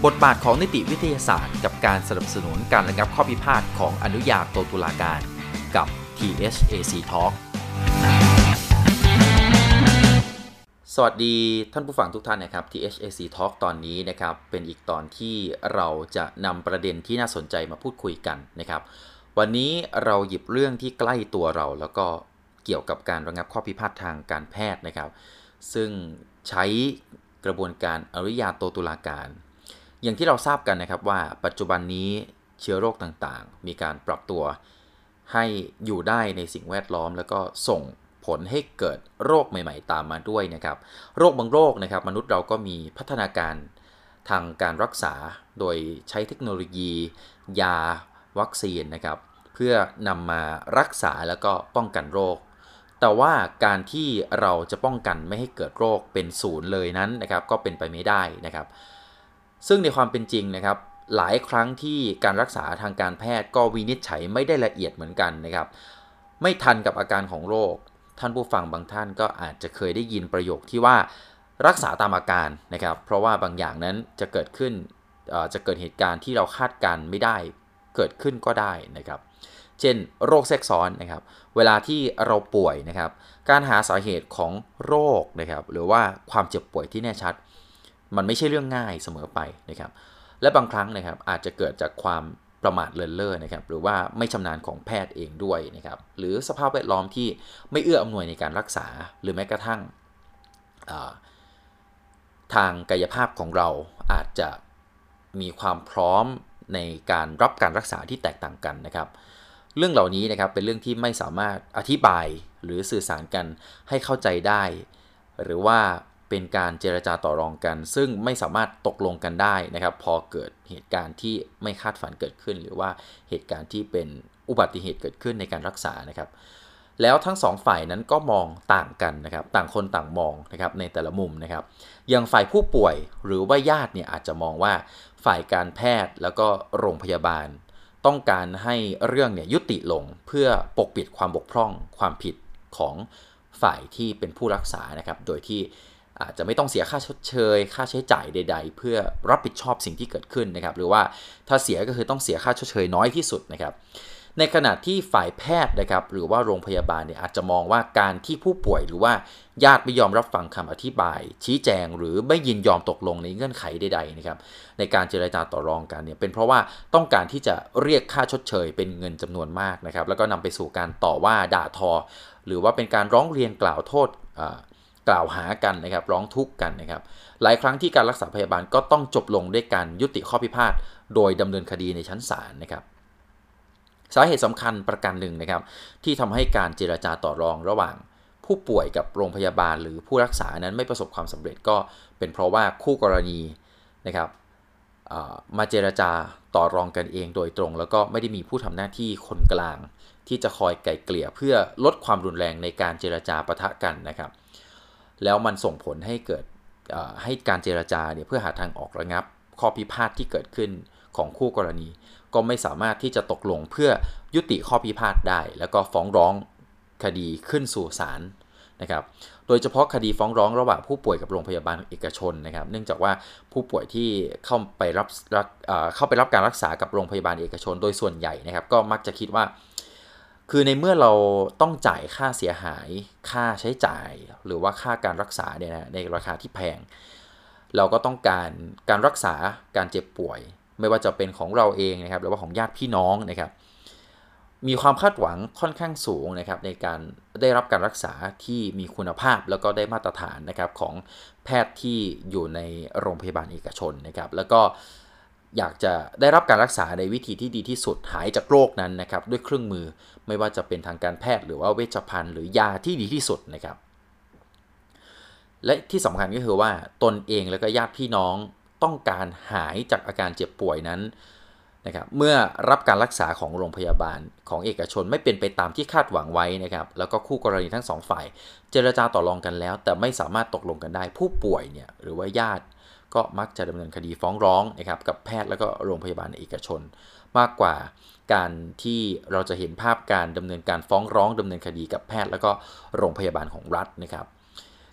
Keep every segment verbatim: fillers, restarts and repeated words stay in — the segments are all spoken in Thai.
บทบาทของนิติวิทยาศาสตร์กับการสนับสนุนการระงับข้อพิพาทของอนุญาโตตุลาการกับ ที เอช เอ ซี Talk สวัสดีท่านผู้ฟังทุกท่านนะครับ ที เอช เอ ซี Talk ตอนนี้นะครับเป็นอีกตอนที่เราจะนำประเด็นที่น่าสนใจมาพูดคุยกันนะครับวันนี้เราหยิบเรื่องที่ใกล้ตัวเราแล้วก็เกี่ยวกับการระงับข้อพิพาททางการแพทย์นะครับซึ่งใช้กระบวนการอนุญาโตตุลาการอย่างที่เราทราบกันนะครับว่าปัจจุบันนี้เชื้อโรคต่างๆมีการปรับตัวให้อยู่ได้ในสิ่งแวดล้อมแล้วก็ส่งผลให้เกิดโรคใหม่ๆตามมาด้วยนะครับโรคบางโรคนะครับมนุษย์เราก็มีพัฒนาการทางการรักษาโดยใช้เทคโนโลยียาวัคซีนนะครับเพื่อนำมารักษาแล้วก็ป้องกันโรคแต่ว่าการที่เราจะป้องกันไม่ให้เกิดโรคเป็นศูนย์เลยนั้นนะครับก็เป็นไปไม่ได้นะครับซึ่งในความเป็นจริงนะครับหลายครั้งที่การรักษาทางการแพทย์ก็วินิจฉัยไม่ได้ละเอียดเหมือนกันนะครับไม่ทันกับอาการของโรคท่านผู้ฟังบางท่านก็อาจจะเคยได้ยินประโยคที่ว่ารักษาตามอาการนะครับเพราะว่าบางอย่างนั้นจะเกิดขึ้นจะเกิดเหตุการณ์ที่เราคาดการไม่ได้เกิดขึ้นก็ได้นะครับเช่นโรคแทรกซ้อนนะครับเวลาที่เราป่วยนะครับการหาสาเหตุของโรคนะครับหรือว่าความเจ็บป่วยที่แน่ชัดมันไม่ใช่เรื่องง่ายเสมอไปนะครับและบางครั้งนะครับอาจจะเกิดจากความประมาทเลินเล่อนะครับหรือว่าไม่ชำนาญของแพทย์เองด้วยนะครับหรือสภาพแวดล้อมที่ไม่เอื้ออำนวยในการรักษาหรือแม้กระทั่งทางกายภาพของเราอาจจะมีความพร้อมในการรับการรักษาที่แตกต่างกันนะครับเรื่องเหล่านี้นะครับเป็นเรื่องที่ไม่สามารถอธิบายหรือสื่อสารกันให้เข้าใจได้หรือว่าเป็นการเจรจาต่อรองกันซึ่งไม่สามารถตกลงกันได้นะครับพอเกิดเหตุการณ์ที่ไม่คาดฝันเกิดขึ้นหรือว่าเหตุการณ์ที่เป็นอุบัติเหตุเกิดขึ้นในการรักษานะครับแล้วทั้งสองฝ่ายนั้นก็มองต่างกันนะครับต่างคนต่างมองนะครับในแต่ละมุมนะครับอย่างฝ่ายผู้ป่วยหรือว่าญาติเนี่ยอาจจะมองว่าฝ่ายการแพทย์แล้วก็โรงพยาบาลต้องการให้เรื่องเนี่ยยุติลงเพื่อปกปิดความบกพร่องความผิดของฝ่ายที่เป็นผู้รักษานะครับโดยที่อาจจะไม่ต้องเสียค่าชดเชยค่าใช้จ่ายใดๆเพื่อรับผิดชอบสิ่งที่เกิดขึ้นนะครับหรือว่าถ้าเสียก็คือต้องเสียค่าชดเชยน้อยที่สุดนะครับในขณะที่ฝ่ายแพทย์นะครับหรือว่าโรงพยาบาลเนี่ยอาจจะมองว่าการที่ผู้ป่วยหรือว่าญาติไม่ยอมรับฟังคำอธิบายชี้แจงหรือไม่ยินยอมตกลงในเงื่อนไขใดๆนะครับในการเจรจาต่อรองกันเนี่ยเป็นเพราะว่าต้องการที่จะเรียกค่าชดเชยเป็นเงินจำนวนมากนะครับแล้วก็นำไปสู่การต่อว่าด่าทอหรือว่าเป็นการร้องเรียนกล่าวโทษกล่าวหากันนะครับร้องทุกข์กันนะครับหลายครั้งที่การรักษาพยาบาลก็ต้องจบลงด้วยการยุติข้อพิพาทโดยดำเนินคดีในชั้นศาลนะครับสาเหตุสำคัญประการหนึ่งนะครับที่ทำให้การเจรจาต่อรองระหว่างผู้ป่วยกับโรงพยาบาลหรือผู้รักษานั้นไม่ประสบความสำเร็จก็เป็นเพราะว่าคู่กรณีนะครับมาเจรจาต่อรองกันเองโดยตรงแล้วก็ไม่ได้มีผู้ทำหน้าที่คนกลางที่จะคอยไกล่เกลี่ยเพื่อลดความรุนแรงในการเจรจาปะทะกันนะครับแล้วมันส่งผลให้เกิดให้การเจรจาเนี่ยเพื่อหาทางออกระงับข้อพิพาทที่เกิดขึ้นของคู่กรณีก็ไม่สามารถที่จะตกลงเพื่อยุติข้อพิพาทได้แล้วก็ฟ้องร้องคดีขึ้นสู่ศาลนะครับโดยเฉพาะคดีฟ้องร้องระหว่างผู้ป่วยกับโรงพยาบาลเอกชนนะครับเนื่องจากว่าผู้ป่วยที่เข้าไปรับเข้าไปรับการรักษากับโรงพยาบาลเอกชนโดยส่วนใหญ่นะครับก็มักจะคิดว่าคือในเมื่อเราต้องจ่ายค่าเสียหายค่าใช้จ่ายหรือว่าค่าการรักษาเนี่ยนะในราคาที่แพงเราก็ต้องการการรักษาการเจ็บป่วยไม่ว่าจะเป็นของเราเองนะครับหรือว่าของญาติพี่น้องนะครับมีความคาดหวังค่อนข้างสูงนะครับในการได้รับการรักษาที่มีคุณภาพแล้วก็ได้มาตรฐานนะครับของแพทย์ที่อยู่ในโรงพยาบาลเอกชนนะครับแล้วก็อยากจะได้รับการรักษาในวิธีที่ดีที่สุดหายจากโรคนั้นนะครับด้วยเครื่องมือไม่ว่าจะเป็นทางการแพทย์หรือว่าเวชภัณฑ์หรือยาที่ดีที่สุดนะครับและที่สำคัญก็คือว่าตนเองแล้วก็ญาติพี่น้องต้องการหายจากอาการเจ็บป่วยนั้นนะครับเมื่อรับการรักษาของโรงพยาบาลของเอกชนไม่เป็นไปตามที่คาดหวังไว้นะครับแล้วก็คู่กรณีทั้งสองฝ่ายเจรจาต่อรองกันแล้วแต่ไม่สามารถตกลงกันได้ผู้ป่วยเนี่ยหรือว่าญาติก็มักจะดำเนินคดีฟ้องร้องนะครับกับแพทย์แล้วก็โรงพยาบาลเอกชนมากกว่าการที่เราจะเห็นภาพการดำเนินการฟ้องร้องดำเนินคดีกับแพทย์แล้วก็โรงพยาบาลของรัฐนะครับ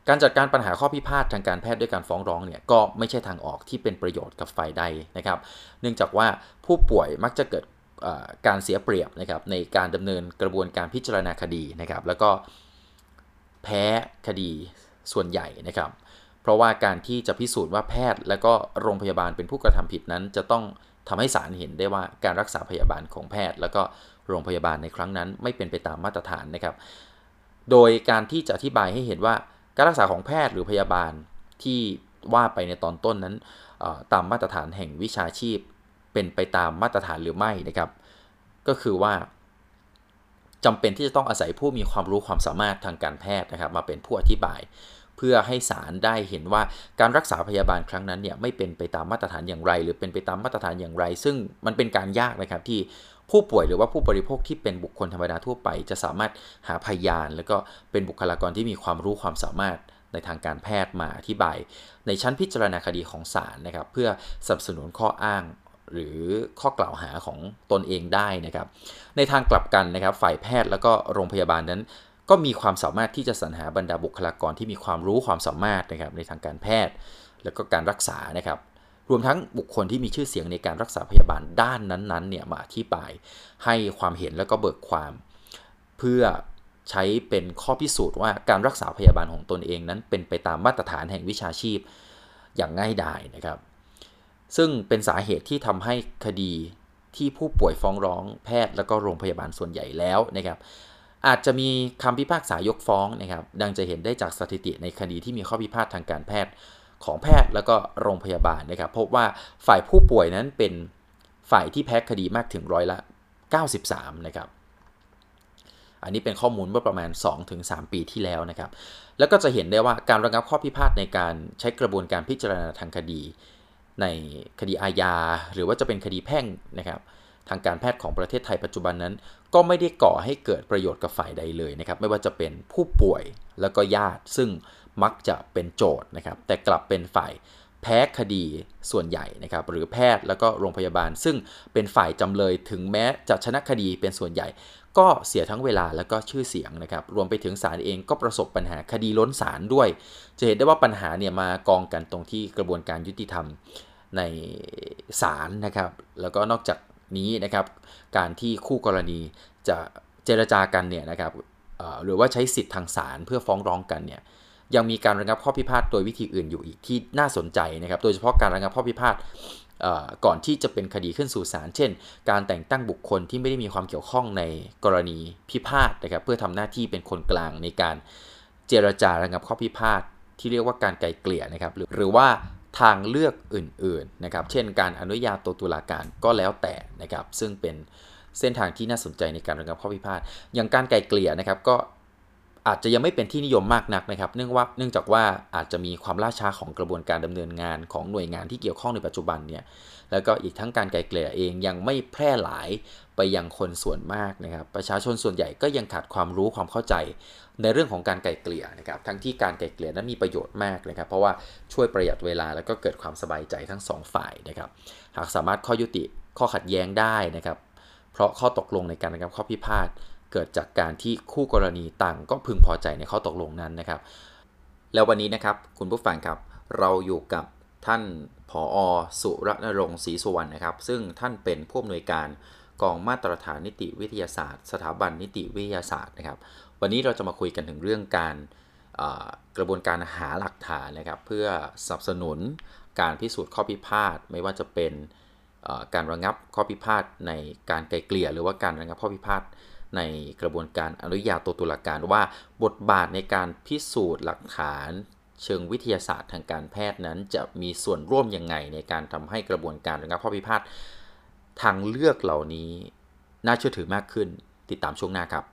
การจัดการปัญหาข้อพิพาททางการแพทย์ด้วยการฟ้องร้องเนี่ยก็ไม่ใช่ทางออกที่เป็นประโยชน์กับฝ่ายใดนะครับเนื่องจากว่าผู้ป่วยมักจะเกิดการเสียเปรียบนะครับในการดำเนินกระบวนการพิจารณาคดีนะครับแล้วก็แพ้คดีส่วนใหญ่นะครับเพราะว่าการที่จะพิสูจน์ว่าแพทย์และก็โรงพยาบาลเป็นผู้กระทำผิดนั้นจะต้องทำให้ศาลเห็นได้ว่าการรักษาพยาบาลของแพทย์และก็โรงพยาบาลในครั้งนั้นไม่เป็นไปตามมาตรฐานนะครับโดยการที่จะอธิบายให้เห็นว่าการรักษาของแพทย์หรือพยาบาลที่ว่าไปในตอนต้นนั้นตามมาตรฐานแห่งวิชาชีพเป็นไปตามมาตรฐานหรือไม่นะครับก็คือว่าจำเป็นที่จะต้องอาศัยผู้มีความรู้ความสามารถทางการแพทย์นะครับมาเป็นผู้อธิบายเพื่อให้ศาลได้เห็นว่าการรักษาพยาบาลครั้งนั้นเนี่ยไม่เป็นไปตามมาตรฐานอย่างไรหรือเป็นไปตามมาตรฐานอย่างไรซึ่งมันเป็นการยากนะครับที่ผู้ป่วยหรือว่าผู้บริโภคที่เป็นบุคคลธรรมดาทั่วไปจะสามารถหาพยานแล้วก็เป็นบุคลากรที่มีความรู้ความสามารถในทางการแพทย์มาอธิบายในชั้นพิจารณาคดีของศาลนะครับเพื่อสนับสนุนข้ออ้างหรือข้อกล่าวหาของตนเองได้นะครับในทางกลับกันนะครับฝ่ายแพทย์แล้วก็โรงพยาบาลนั้นก็มีความสามารถที่จะสรรหาบรรดาบุคลากรที่มีความรู้ความสามารถนะครับในทางการแพทย์แล้วก็การรักษานะครับรวมทั้งบุคคลที่มีชื่อเสียงในการรักษาพยาบาลด้านนั้นๆเนี่ยมาอธิบายให้ความเห็นแล้วก็เบิกความเพื่อใช้เป็นข้อพิสูจน์ว่าการรักษาพยาบาลของตนเองนั้นเป็นไปตามมาตรฐานแห่งวิชาชีพอย่างง่ายดายนะครับซึ่งเป็นสาเหตุที่ทำให้คดีที่ผู้ป่วยฟ้องร้องแพทย์แล้วก็โรงพยาบาลส่วนใหญ่แล้วนะครับอาจจะมีคำพิพากษายกฟ้องนะครับดังจะเห็นได้จากสถิติในคดีที่มีข้อพิพาททางการแพทย์ของแพทย์แล้วก็โรงพยาบาลนะครับพบว่าฝ่ายผู้ป่วยนั้นเป็นฝ่ายที่แพ้คดีมากถึงร้อยละเก้าสิบสามนะครับอันนี้เป็นข้อมูลเมื่อประมาณ สองถึงสาม ปีที่แล้วนะครับแล้วก็จะเห็นได้ว่าการระงับข้อพิพาทในการใช้กระบวนการพิจารณาทางคดีในคดีอาญาหรือว่าจะเป็นคดีแพ่งนะครับทางการแพทย์ของประเทศไทยปัจจุบันนั้นก็ไม่ได้ก่อให้เกิดประโยชน์กับฝ่ายใดเลยนะครับไม่ว่าจะเป็นผู้ป่วยแล้วก็ญาติซึ่งมักจะเป็นโจทย์นะครับแต่กลับเป็นฝ่ายแพ้คดีส่วนใหญ่นะครับหรือแพทย์แล้วก็โรงพยาบาลซึ่งเป็นฝ่ายจำเลยถึงแม้จะชนะคดีเป็นส่วนใหญ่ก็เสียทั้งเวลาแล้วก็ชื่อเสียงนะครับรวมไปถึงศาลเองก็ประสบปัญหาคดีล้นศาลด้วยจะเห็นได้ว่าปัญหาเนี่ยมากองกันตรงที่กระบวนการยุติธรรมในศาลนะครับแล้วก็นอกจากนี้นะครับการที่คู่กรณีจะเจรจากันเนี่ยนะครับหรือว่าใช้สิทธิ์ทางศาลเพื่อฟ้องร้องกันเนี่ยยังมีการระงับข้อพิพาทโดยวิธีอื่นอยู่อีกที่น่าสนใจนะครับโดยเฉพาะการระงับข้อพิพาทก่อนที่จะเป็นคดีขึ้นสู่ศาลเช่นการแต่งตั้งบุคคลที่ไม่ได้มีความเกี่ยวข้องในกรณีพิพาทนะครับเพื่อทำหน้าที่เป็นคนกลางในการเจรจาระงับข้อพิพาทที่เรียกว่าการไกล่เกลี่ยนะครับหรือว่าทางเลือกอื่นๆนะครับเช่นการอนุญาโตตุลาการก็แล้วแต่นะครับซึ่งเป็นเส้นทางที่น่าสนใจในการระงับข้อพิพาทอย่างการไกล่เกลี่ยนะครับก็อาจจะยังไม่เป็นที่นิยมมากนักนะครับเนื่องว่าเนื่องจากว่าอาจจะมีความล่าช้าของกระบวนการดำเนินงานของหน่วยงานที่เกี่ยวข้องในปัจจุบันเนี่ยแล้วก็อีกทั้งการไกล่เกลี่ยเองยังไม่แพร่หลายไปยังคนส่วนมากนะครับประชาชนส่วนใหญ่ก็ยังขาดความรู้ความเข้าใจในเรื่องของการไกล่เกลี่ยนะครับทั้งที่การไกล่เกลี่ยนั้นมีประโยชน์มากนะครับเพราะว่าช่วยประหยัดเวลาแล้วก็เกิดความสบายใจทั้งสองฝ่ายนะครับหากสามารถข้อยุติข้อขัดแย้งได้นะครับเพราะข้อตกลงในการระงับข้อพิพาทเกิดจากการที่คู่กรณีต่างก็พึงพอใจในข้อตกลงนั้นนะครับแล้ววันนี้นะครับคุณผู้ฟังครับเราอยู่กับท่านผอ.สุรณรงค์ศรีสุวรรณนะครับซึ่งท่านเป็นผู้อำนวยการกองมาตรฐานนิติวิทยาศาสตร์สถาบันนิติวิทยาศาสตร์นะครับวันนี้เราจะมาคุยกันถึงเรื่องการกระบวนการหาหลักฐานนะครับเพื่อสนับสนุนการพิสูจน์ข้อพิพาทไม่ว่าจะเป็นการระงับข้อพิพาทในการไกล่เกลี่ยหรือว่าการระงับข้อพิพาทในกระบวนการอนุญาโตตุลาการว่าบทบาทในการพิสูจน์หลักฐานเชิงวิทยาศาสตร์ทางการแพทย์นั้นจะมีส่วนร่วมยังไงในการทำให้กระบวนการระงับข้อพิพาททางเลือกเหล่านี้น่าเชื่อถือมากขึ้นติดตามช่วงหน้าครับ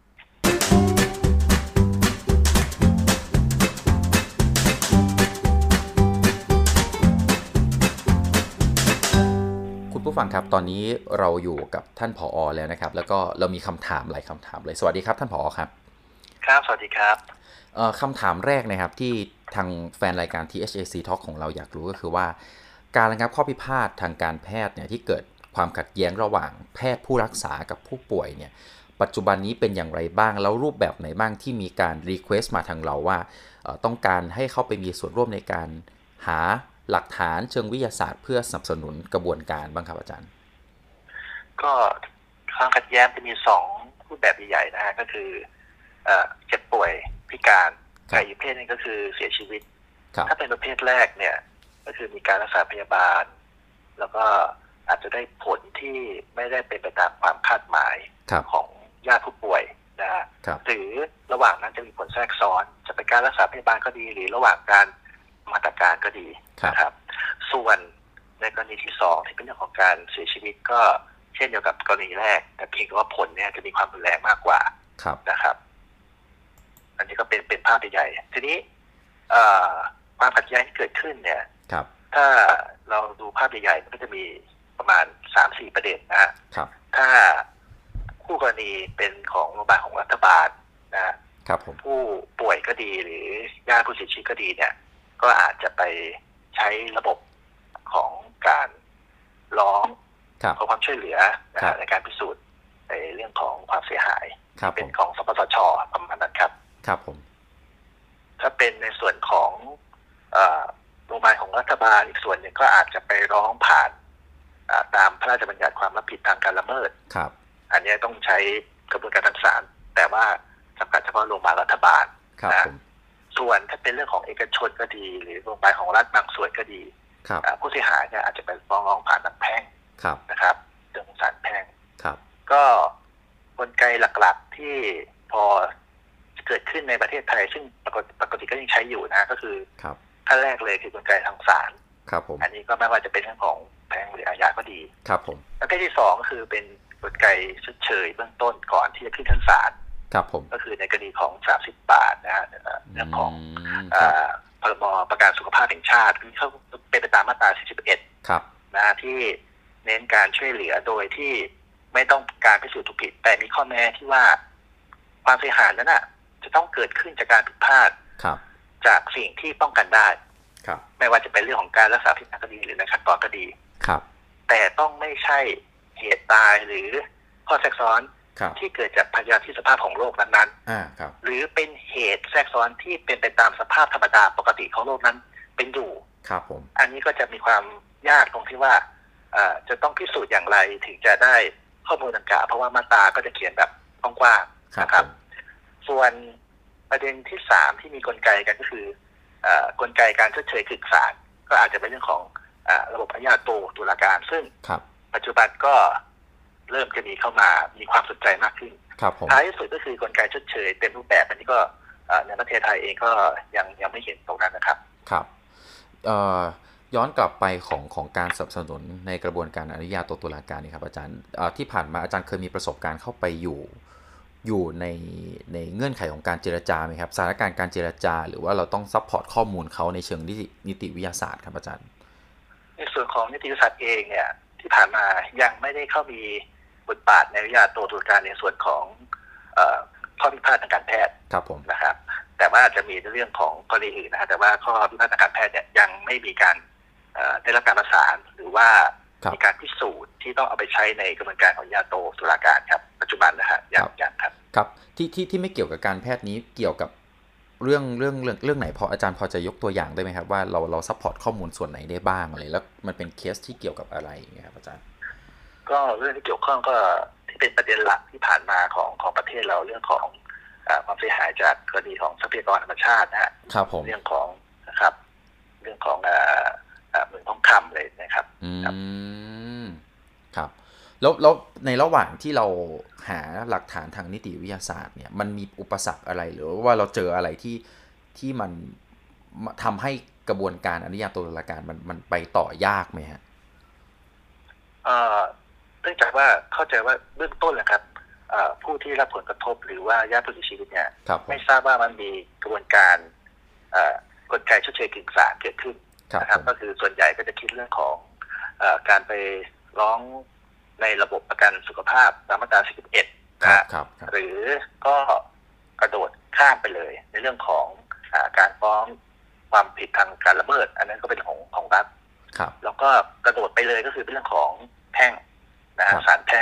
ผู้ฟังครับตอนนี้เราอยู่กับท่านผอ.แล้วนะครับแล้วก็เรามีคำถามหลายคำถามเลยสวัสดีครับท่านผอ.ครับครับสวัสดีครับคำถามแรกนะครับที่ทางแฟนรายการ ที เอช เอ ซี Talk ของเราอยากรู้ก็คือว่าการระงับข้อพิพาททางการแพทย์เนี่ยที่เกิดความขัดแย้งระหว่างแพทย์ผู้รักษากับผู้ป่วยเนี่ยปัจจุบันนี้เป็นอย่างไรบ้างแล้วรูปแบบไหนบ้างที่มีการรีเควสต์มาทางเราว่าต้องการให้เข้าไปมีส่วนร่วมในการหาหลักฐานเชิงวิทยาศาสตร์เพื่อสนับสนุนกระบวนการบ้างครับอาจารย์ก็ความขัดแย้งจะมีสองรูปแบบใหญ่ๆนะฮะก็คือเจ็บป่วยพิการกับอีกประเภทนึงก็คือเสียชีวิตถ้าเป็นประเภทแรกเนี่ยก็คือมีการรักษาพยาบาลแล้วก็อาจจะได้ผลที่ไม่ได้เป็นไปตามความคาดหมายของญาติผู้ป่วยนะฮะหรือระหว่างนั้นจะมีผลแทรกซ้อนจะเป็นการรักษาพยาบาลก็ดีหรือระหว่างการมาตรการก็ดีนะครับส่วนในกรณีที่สองที่เป็นเรื่องของการเสียชีวิตก็เช่นเดียวกับกรณีแรกแต่เพียงแต่ว่าผลเนี่ยจะมีความรุนแรงมากกว่านะครับอันนี้ก็เป็นเป็นภาพใหญ่ทีนี้ความขัดแย้งที่เกิดขึ้นเนี่ยถ้าเราดูภาพใหญ่ๆมันก็จะมีประมาณ สามถึงสี่ ประเด็นนะถ้าคู่กรณีเป็นของโรงพยาบาลของรัฐบาลนะผู้ป่วยก็ดีหรือญาติผู้เสียชีวิตก็ดีเนี่ยก็อาจจะไปใช้ระบบของการร้องขอความช่วยเหลือนะในการพิสูจน์ในเรื่องของความเสียหายเป็นของสปสช.ประมาณนั้นครับครับผมถ้าเป็นในส่วนของโรงพยาบาลของรัฐบาลอีกส่วนหนึ่งก็อาจจะไปร้องผ่านตามพระราชบัญญัติความรับผิดทางการละเมิดครับอันนี้ต้องใช้กระบวนการทางศาลแต่ว่าจำกัดเฉพาะโรงพยาบาลรัฐบาลนะส่วนถ้าเป็นเรื่องของเอกชนก็ดีหรือโรงพยาบาลของรัฐบางส่วนก็ดีผู้เสียหายเนี่ยอาจจะไปฟ้องร้องผ่านทางแพ่งนะครับเรื่องศาลแพ่งก็กลไกหลักๆที่พอเกิดขึ้นในประเทศไทยซึ่งปกติปกติก็ยังใช้อยู่นะก็คือขั้นแรกเลยคือกลไกทางศาลอันนี้ก็ไม่ว่าจะเป็นเรื่องของแพ่งหรืออาญาก็ดีครับผมประเภทที่สองก็คือเป็นกลไกชดเชยเบื้องต้นก่อนที่จะขึ้นชั้นศาลครับผมก็คือในกรณีของสามสิบบาทนะฮะเรื่องของพรบประกันสุขภาพแห่งชาติที่เขาเป็นไปตามมาตราสี่สิบเอ็ดนะที่เน้นการช่วยเหลือโดยที่ไม่ต้องการพิสูจน์ถูกผิดแต่มีข้อแม้ที่ว่าความเสียหายนั้นน่ะจะต้องเกิดขึ้นจากการผิดพลาดจากสิ่งที่ป้องกันได้ไม่ว่าจะเป็นเรื่องของการรักษาผิดคดีหรือในขั้นตอนคดีแต่ต้องไม่ใช่เหตุตายหรือข้อแทรกซ้อนที่เกิดจากพยาธิสภาพของโรคนั้นๆหรือเป็นเหตุแทรกซ้อนที่เป็นไปตามสภาพธรรมดาปกติของโรคนั้นเป็นอยู่ครับผมอันนี้ก็จะมีความยากตรงที่ว่าจะต้องพิสูจน์อย่างไรถึงจะได้ข้อมูลดังกล่าวเพราะว่ามาตราก็จะเขียนแบบกว้างๆนะครับส่วนประเด็นที่สามที่มีกลไกกันก็คือกลไกการชดเชยคือศาลก็อาจจะเป็นเรื่องของระบบอาญาโตตุลาการซึ่งปัจจุบันก็เริ่มจะมีเข้ามามีความสนใจมากขึ้นท้ายที่สุดก็คือกลไกชดเชยเต็มรูปแบบอันนี้ก็ในประเทศไทยเองก็ยังยังไม่เห็นตรงนั้นนะครับครับย้อนกลับไปของของการสนับสนุนในกระบวนการอนุญาโตตุลาการนี่ครับอาจารย์ที่ผ่านมาอาจารย์เคยมีประสบการณ์เข้าไปอยู่อยู่ในในเงื่อนไขของการเจรจาไหมครับสถานการณ์การเจรจาหรือว่าเราต้องซัพพอร์ตข้อมูลเขาในเชิงนิตินิติวิทยาศาสตร์ครับอาจารย์ในส่วนของนิติวิทยาศาสตร์เองเนี่ยที่ผ่านมายังไม่ได้เข้ามีบทบาทในอนุญาโตตุลาการในส่วนของข้อพิพาททางการแพทย์ครับผมนะครับแต่ว่าจะมีเรื่องของกรณีอื่นนะฮะแต่ว่าข้อพิพาททางการแพทย์เนี่ยยังไม่มีการได้รับการประสานหรือว่ามีการพิสูจน์ที่ต้องเอาไปใช้ในกระบวนการของอนุญาโตตุลาการครับปัจจุบันนะฮะยังยังครับครับที่ที่ที่ไม่เกี่ยวกับการแพทย์นี้เกี่ยวกับเรื่องเรื่องเรื่องเรื่องไหนพออาจารย์พอจะยกตัวอย่างได้ไหมครับว่าเราเราซัพพอร์ตข้อมูลส่วนไหนได้บ้างอะไรแล้วมันเป็นเคสที่เกี่ยวกับอะไรอย่างเงี้ยครับอาจารย์ก็เรื่องที่เกี่ยวข้องก็ที่เป็นประเด็นหลักที่ผ่านมาของของประเทศเราเรื่องของความเสียหายจากกรณีของทรัพยากรธรรมชาตินะฮะครับผมเรื่องของนะครับเรื่องของเหมืองทองคำเลยนะครับอืมครับแล้วแล้วในระหว่างที่เราหาหลักฐานทางนิติวิทยาศาสตร์เนี่ยมันมีอุปสรรคอะไรหรือว่าเราเจออะไรที่ที่มันทำให้กระบวนการอนุญาโตตุลาการมันมันไปต่อยากไหมฮะเอ่อเนื่องจากว่าเข้าใจว่าเบื้องต้นนะครับผู้ที่รับผลกระทบหรือว่าญาติผู้เสียชีวิตเนี่ยไม่ทราบว่ามันมีกระบวนการกลไกชดเชยกึ่งศาลเกิดขึ้นนะครับก็คือส่วนใหญ่ก็จะคิดเรื่องของการไปร้องในระบบประกันสุขภาพตามมาตราสี่สิบเอ็ดนะหรือก็กระโดดข้ามไปเลยในเรื่องของการฟ้องความผิดทางการละเมิดอันนั้นก็เป็นของของรัฐแล้วก็กระโดดไปเลยก็คือเป็นเรื่องของแพ่งนะศาลแพ่ง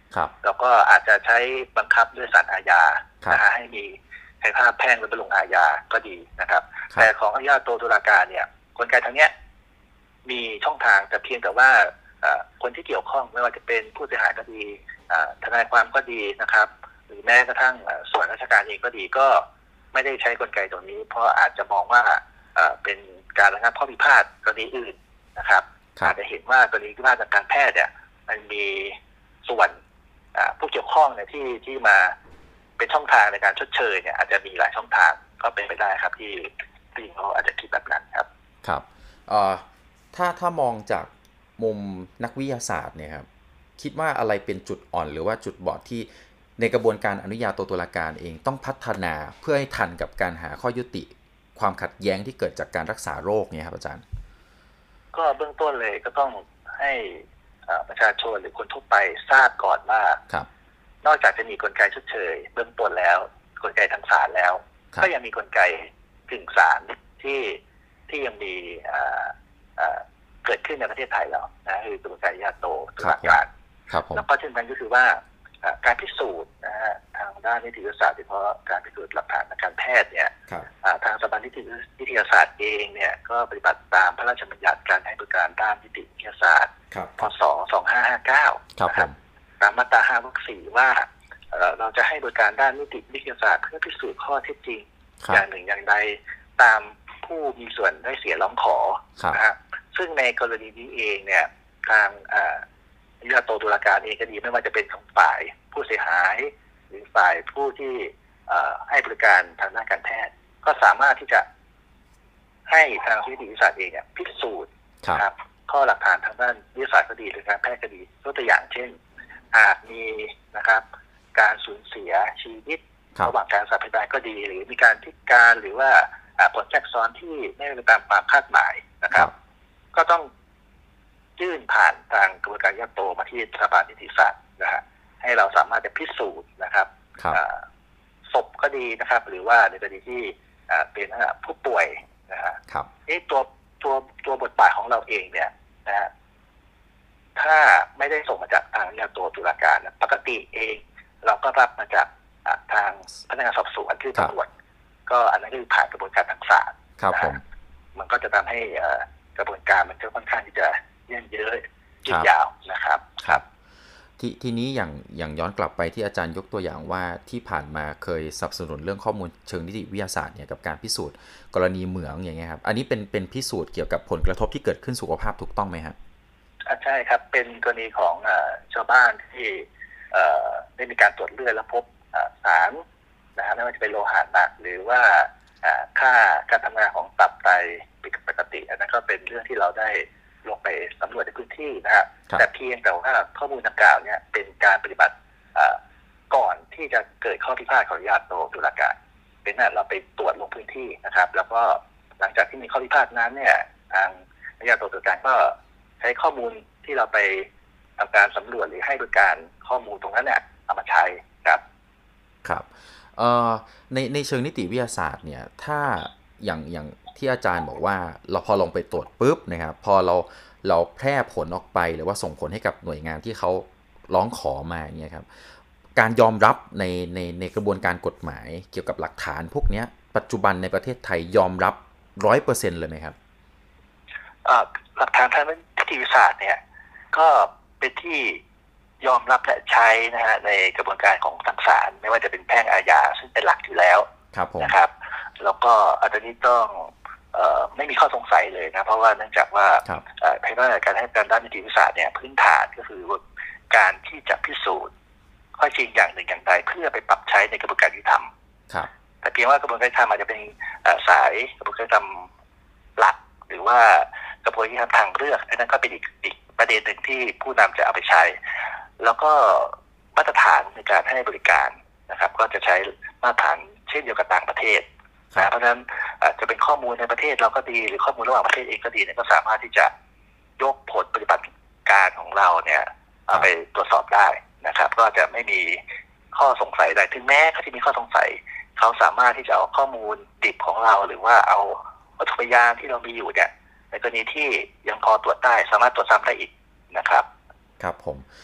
แล้วก็อาจจะใช้บังคับด้วยศาลอาญานะฮะให้มีให้ภาพแพ่งหรือไปลงอาญาก็ดีนะครับแต่ของอนุญาโตตุลาการเนี่ยกลไกทางเนี้ยมีช่องทางแต่เพียงแต่ว่าคนที่เกี่ยวข้องไม่ว่าจะเป็นผู้เสียหายก็ดีทนายความก็ดีนะครับหรือแม้กระทั่งส่วนราชการเองก็ดีก็ไม่ได้ใช้กลไกตรงนี้เพราะอาจจะมองว่าเป็นการระงับข้อพิพาทกรณีอื่นนะครับอาจจะเห็นว่ากรณีพิพาททางการแพทย์เนี่ยมันมีส่วนผู้เกี่ยวข้องเนี่ยที่ที่มาเป็นช่องทางในการชดเชยเนี่ยอาจจะมีหลายช่องทางก็เป็นไปได้ครับที่ที่เขาอาจจะคิดแบบนั้นครับครับเอ่อถ้าถ้ามองจากมุมนักวิทยาศาสตร์เนี่ยครับคิดว่าอะไรเป็นจุดอ่อนหรือว่าจุดบอดที่ในกระบวนการอนุญาโตตุลาการเองต้องพัฒนาเพื่อให้ทันกับการหาข้อยุติความขัดแย้งที่เกิดจากการรักษาโรคเนี่ยครับอาจารย์ก็เบื้องต้นเลยก็ต้องให้ประชาชนหรือคนทั่วไปทราบก่อนว่านอกจากจะมีกลไกชดเชยเบื้องต้นแล้วกลไกทางศาลแล้วก็ยังมีกลไกกึ่งศาลที่ที่ยังมีเกิดขึ้นในประเทศไทยแล้วนะคือกระบวนการอนุญาโตตุลาการแล้วก็เช่นกันก็คือว่าการพิสูจน์นะฮะทางด้านนิติวิทยาศาสตร์โดยเฉพาะการพิสูจน์หลักฐานทางการแพทย์เนี่ยทางสถาบันนิติวิทยาศาสตร์เองเนี่ยก็ปฏิบัติตามพระราชบัญญัติการให้บริการด้านนิติวิทยาศาสตร์พ.ศ. สองพันห้าร้อยห้าสิบเก้านะครับตามมาตราห้าวรรคสี่ว่าเราจะให้บริการด้านนิติวิทยาศาสตร์เพื่อพิสูจน์ข้อเท็จจริงอย่างหนึ่งอย่างใดตามผู้มีส่วนได้เสียร้องขอนะฮะซึ่งในกรณีนี้เองเนี่ยทางอนุญาโตตุลาการเองก็ดีไม่ว่าจะเป็นของฝ่ายผู้เสียหายหรือฝ่ายผู้ที่ให้บริการทางด้านการแพทย์ก็สามารถที่จะให้ทางนิติวิทยาศาสตร์เองพิสูจน์ครับข้อหลักฐานทางด้านวิทยาศาสตร์ก็ดีหรือการแพทย์ก็ดียกตัวอย่างเช่นอาจมีนะครับการสูญเสียชีวิตระหว่างการรักษาพยาบาลก็ดีหรือมีการพิการหรือว่าผลแทรกซ้อนที่ไม่เป็นตามความคาดหมายนะครับก็ต้องยื่นผ่านทางกระบวนการยักโตมาที่สถาบันนิติศาสตร์นะฮะให้เราสามารถจะพิสูจน์นะครับศพก็ดีนะครับหรือว่าในกรณีที่เป็นผู้ป่วยนะฮะนี่ตัวตัวตัวบทบาทของเราเองเนี่ยนะฮะถ้าไม่ได้ส่งมาจากทางอนุญาโตตุลาการปกติเองเราก็รับมาจากทางพนักงานสอบสวนที่ตำรวจก็อันนั้นคือผ่านกระบวนการทางศาลนะมันก็จะทำให้กระบวนการมันจะค่อนข้างที่จะเยื่นเยอะยืดยาวนะครับครับททีนี้อย่างอย่างย้อนกลับไปที่อาจารย์ยกตัวอย่างว่าที่ผ่านมาเคยสนับสนุนเรื่องข้อมูลเชิงนิติวิทยาศาสตร์เนี่ยกับการพิสูจน์กรณีเหมืองอย่างเงี้ยครับอันนี้เป็นเป็นพิสูจน์เกี่ยวกับผลกระทบที่เกิดขึ้นสุขภาพถูกต้องไหมครับใช่ครับเป็นกรณีของชาวบ้านที่ได้มีการตรวจเลือดแล้วพบสารนะฮะไม่ว่าจะเป็นโลหะหนักหรือว่าค่าการทำงานของตับไตผิดปกติอันนั้นก็เป็นเรื่องที่เราได้ลงไปสำรวจในพื้นที่นะครับแต่เพียงแต่ว่าข้อมูลดังกล่าวเนี่ยเป็นการปฏิบัติก่อนที่จะเกิดข้อพิพาทของอนุญาโตตุลาการเป็นนั้นเราไปตรวจลงพื้นที่นะครับแล้วก็หลังจากที่มีข้อพิพาทนั้นเนี่ยทางอนุญาโตตุลาการก็ใช้ข้อมูลที่เราไปทำการสำรวจหรือให้บริการข้อมูลตรงนั้นเนี่ยเอามาใช้ครับครับเอ่อในในเชิงนิติวิทยาศาสตร์เนี่ยถ้าอย่างอย่างที่อาจารย์บอกว่าเราพอลงไปตรวจปุ๊บนะครับพอเราเราแพร่ผลออกไปหรือว่าส่งผลให้กับหน่วยงานที่เขาร้องขอมาอย่างเงี้ยครับการยอมรับในในในกระบวนการกฎหมายเกี่ยวกับหลักฐานพวกนี้ปัจจุบันในประเทศไทยยอมรับร้อยเปอร์เซ็นต์เลยไหมครับหลักฐานทางนิติวิทยาศาสตร์เนี่ยก็เป็นที่ยอมรับและใช้นะฮะในกระบวนการของทางศาลไม่ว่าจะเป็นแพ่งอาญาซึ่งเป็นหลักอยู่แล้วนะครับแล้วก็อันนี้ต้องเอ่อไม่มีข้อสงสัยเลยนะเพราะว่าเนื่องจากว่าภายใต้การให้การด้านนิติวิทยาศาสตร์เนี่ยพื้นฐานก็คือการที่จะพิสูจน์ข้อจริงอย่างหนึ่งอย่างใดเพื่อไปปรับใช้ในกระบวนการยุติธรรมแต่เพียงว่ากระบวนการยุติธรรมอาจจะเป็นสายกระบวนการยุติธรรมหลักหรือว่ากระบวนการยุติธรรมทางเลือกอันนั้นก็เป็นอีกอีกประเด็นหนึ่งที่ผู้นำจะเอาไปใช้แล้วก็มาตรฐานในการให้บริการนะครับก็จะใช้มาตรฐานเช่นเดียวกับต่างประเทศนะเพราะฉะนั้นจะเป็นข้อมูลในประเทศเราก็ดีหรือข้อมูลระหว่างประเทศเองก็ดีเนี่ยก็สามารถที่จะยกผลปฏิบัติการของเราเนี่ยเอาไปตรวจสอบได้นะครับก็จะไม่มีข้อสงสัยใดถึงแม้เขาจะมีข้อสงสัยเขาสามารถที่จะเอาข้อมูลดิบของเราหรือว่าเอาวัตถุพยานที่เรามีอยู่เนี่ยในกรณีที่ยังพอตรวจได้สามารถตรวจซ้ำได้อีกนะครับครับผม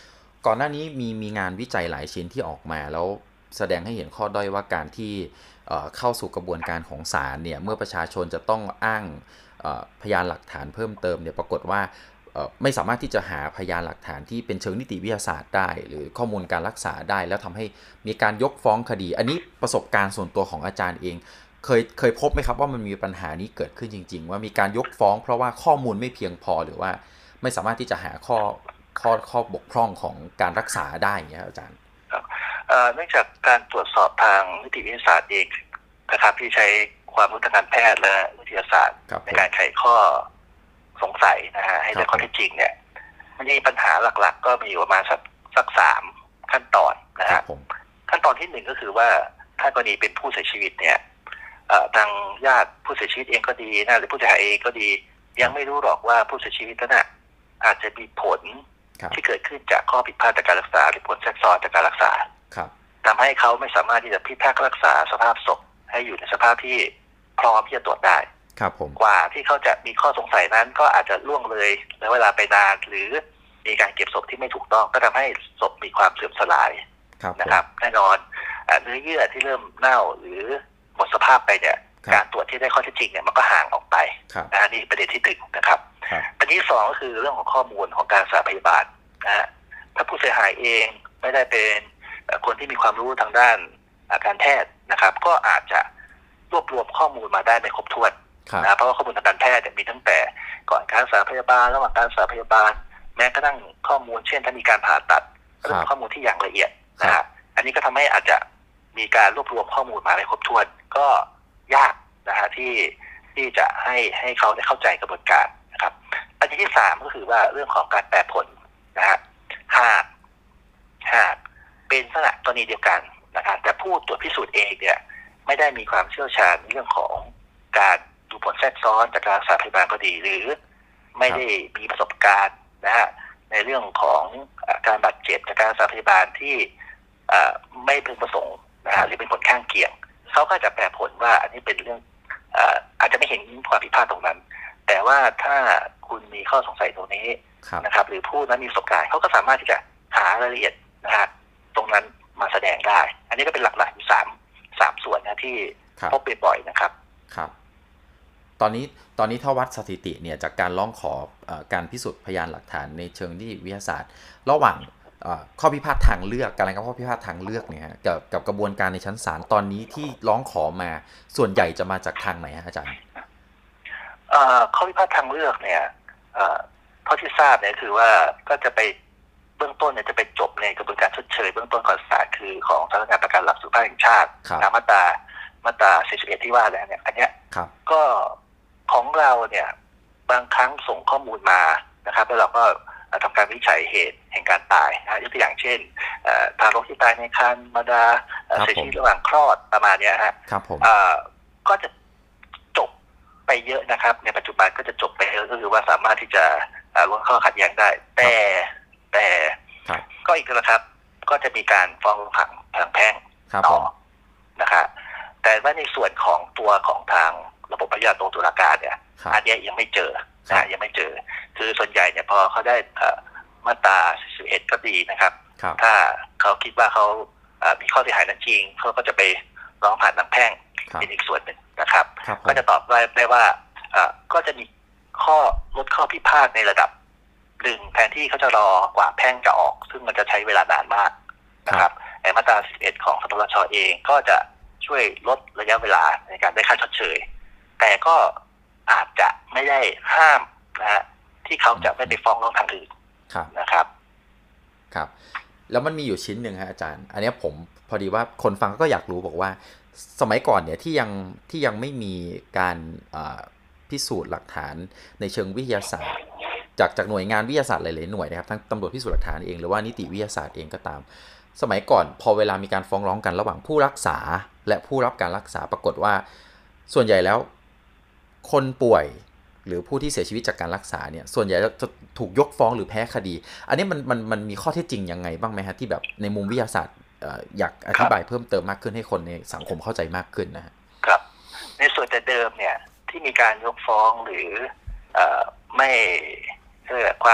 ก่อนหน้านี้มีมีงานวิจัยหลายชิ้นที่ออกมาแล้วแสดงให้เห็นข้อด้อยว่าการที่เข้าสู่กระบวนการของศาลเนี่ยเมื่อประชาชนจะต้องอ้างพยานหลักฐานเพิ่มเติมเนี่ยปรากฏว่าไม่สามารถที่จะหาพยานหลักฐานที่เป็นเชิงนิติวิทยาศาสตร์ได้หรือข้อมูลการรักษาได้แล้วทำให้มีการยกฟ้องคดีอันนี้ประสบการณ์ส่วนตัวของอาจารย์เองเคยเคยพบไหมครับว่ามันมีปัญหานี้เกิดขึ้นจริงๆว่ามีการยกฟ้องเพราะว่าข้อมูลไม่เพียงพอหรือว่าไม่สามารถที่จะหาข้อข้อข้อบกพร่องของการรักษาได้อย่างเงี้ยอาจารย์เนื่องจากการตรวจสอบทางนิติวิทยาศาสตร์เองนะครับที่ใช้ความรู้ทางการแพทย์และวิทยาศาสตร์ในการไขข้อสงสัยนะฮะให้ได้ข้อเท็จจริงเนี่ยมันมีปัญหาหลักๆก็มีอยู่ประมาณสักสักสามขั้นตอนนะฮะขั้นตอนที่หนึ่งก็คือว่าถ้ากรณีเป็นผู้เสียชีวิตเนี่ยทางญาติผู้เสียชีวิตเองก็ดีนะหรือผู้เสียหายเองก็ดียังไม่รู้หรอกว่าผู้เสียชีวิตนั้นอาจจะมีผลที่เกิดขึ้นจากข้อผิดพลาดจากการรักษาหรือผลแทรกซ้อนจากการรักษาทำให้เขาไม่สามารถที่จะพิพากษารักษาสภาพศพให้อยู่ในสภาพที่พร้อมที่จะตรวจได้ครับผมกว่าที่เขาจะมีข้อสงสัยนั้นก็อาจจะล่วงเลยในเวลาไปนานหรือมีการเก็บศพที่ไม่ถูกต้องก็ทำให้ศพมีความเสื่อมสลายนะครับแน่นอนเนื้อเยื่อที่เริ่มเน่าหรือหมดสภาพไปเนี่ยการตรวจที่ได้ข้อเท็จจริงเนี่ยมันก็ห่างออกไปนะนี่ประเด็นที่หนึ่งนะครับประเด็นที่สองก็คือเรื่องของข้อมูลของการรักษาพยาบาลนะฮะถ้าผู้เสียหายเองไม่ได้เป็นคนที่มีความรู้ทางด้านการแพทย์นะครับก็อาจจะรวบรวมข้อมูลมาได้ไม่ครบถ้วนนะเพราะว่าข้อมูลทางการแพทย์มีตั้งแต่ก่อนการรักษาพยาบาลระหว่างการรักษาพยาบาลแม้กระทั่งข้อมูลเช่นถ้ามีการผ่าตัดก็เป็นข้อมูลที่อย่างละเอียดนะฮะอันนี้ก็ทำให้อาจจะมีการรวบรวมข้อมูลมาไม่ครบถ้วนก็ยากนะฮะที่ที่จะให้ให้เขาได้เข้าใจกระบวนการนะครับประเด็นที่สามก็คือว่าเรื่องของการแปรผลนะฮะหากหากเป็นลักษณะกรณีเดียวกันนะครับแต่ผู้ตรวจพิสูจน์เองเนี่ยไม่ได้มีความเชี่ยวชาญในเรื่องของการดูผลแทรกซ้อนจากการรักษาพยาบาลก็ดีหรือไม่ได้มีประสบการณ์นะฮะในเรื่องของการบาดเจ็บจากการรักษาพยาบาลที่ไม่พึงประสงค์นะฮะหรือเป็นผลข้างเคียงเขาก็จะแปรผลว่าอันนี้เป็นเรื่องอาจจะไม่เห็นความผิดพลาดตรงนั้นแต่ว่าถ้าคุณมีข้อสงสัยตรงนี้นะครับหรือผู้นั้นมีประสบการณ์เขาก็สามารถที่จะหารายละเอียดนะฮะตรงนั้นมาแสดงได้อันนี้ก็เป็นหลักๆอยู่สามสามส่วนนะที่พบบ่อยๆนะครับครับตอนนี้ตอนนี้ถ้าวัดสถิติเนี่ยจากการร้องขอการพิสูจน์พยานหลักฐานในเชิงนิติวิทยาศาสตร์ระหว่างข้อพิพาททางเลือกการกับข้อพิพาททางเลือกเนี่ยกับกับกระบวนการในชั้นศาลตอนนี้ที่ร้องขอมาส่วนใหญ่จะมาจากทางไหนอาจารย์ข้อพิพาททางเลือกเนี่ยเท่าที่ทราบเนี่ยคือว่าก็จะไปเบื้องต้นเนี่ยจะไปจบในกระบวนการชดเชยเบื้องต้นก่อนศาลคือของสำนักงานประกันหลักสุขภาพแห่งชาติตามมาตรามาตราสี่สิบเอ็ดที่ว่าแล้วเนี่ยอันเนี้ยก็ของเราเนี่ยบางครั้งส่งข้อมูลมานะครับแล้วเราก็ทำการวิจัยเหตุแห่งการตายนะยกตัวอย่างเช่นทารกที่ตายในครรภ์มารดาเสียชีวิตระหว่างคลอดประมาณนี้ฮะก็จะจบไปเยอะนะครับในปัจจุบันก็จะจบไปเยอะก็คือว่าสามารถที่จะลดข้อขัดแย้งได้แต่แต่ก็อีกนะครับก็จะมีการฟ้องทางทางแพ่งต่อนะครับแต่ว่าในส่วนของตัวของทางระบบพยานตรงตุลาการเนี่ยอันนี้ยังไม่เจอนะยังไม่เจอคือส่วนใหญ่เนี่ยพอเขาได้มาตราสี่สิบเอ็ดก็ดีนะครับถ้าเขาคิดว่าเขามีข้อเสียหายนั้นจริงเขาก็จะไปร้องผ่านทางแพ่งเป็นอีกส่วนหนึ่งนะครับก็จะตอบได้ได้ว่าก็จะมีข้อลดข้อพิพาทในระดับหนึ่งแทนที่เขาจะรอกว่าแพ่งจะออกซึ่งมันจะใช้เวลานานมากนะครับแต่มาตราสิบเอ็ดของสตช.เองก็จะช่วยลดระยะเวลาในการได้ค่าชดเชยแต่ก็อาจจะไม่ได้ห้ามนะฮะที่เขาจะไม่ไปฟ้องร้องทางอื่นนะครับครับแล้วมันมีอยู่ชิ้นหนึ่งฮะอาจารย์อันนี้ผมพอดีว่าคนฟังก็อยากรู้บอกว่าสมัยก่อนเนี่ยที่ยังที่ยังไม่มีการพิสูจน์หลักฐานในเชิงวิทยาศาสตร์จากจากหน่วยงานวิทยาศาสตร์หลายๆหน่วยนะครับทั้งตำรวจพิสูจน์หลักฐานเองหรือว่านิติวิทยาศาสตร์เองก็ตามสมัยก่อนพอเวลามีการฟ้องร้องกันระหว่างผู้รักษาและผู้รับการรักษาปรากฏว่าส่วนใหญ่แล้วคนป่วยหรือผู้ที่เสียชีวิตจากการรักษาเนี่ยส่วนใหญ่จะถูกยกฟ้องหรือแพ้คดีอันนี้มันมันมันมีข้อเท็จจริงยังไงบ้างไหมฮะที่แบบในมุมวิทยาศาสตร์อยากอธิบายเพิ่มเติมมากขึ้นให้คนในสังคมเข้าใจมากขึ้นนะฮะครับในส่วนแต่เดิมเนี่ยที่มีการยกฟ้องหรือไม่เกิดความ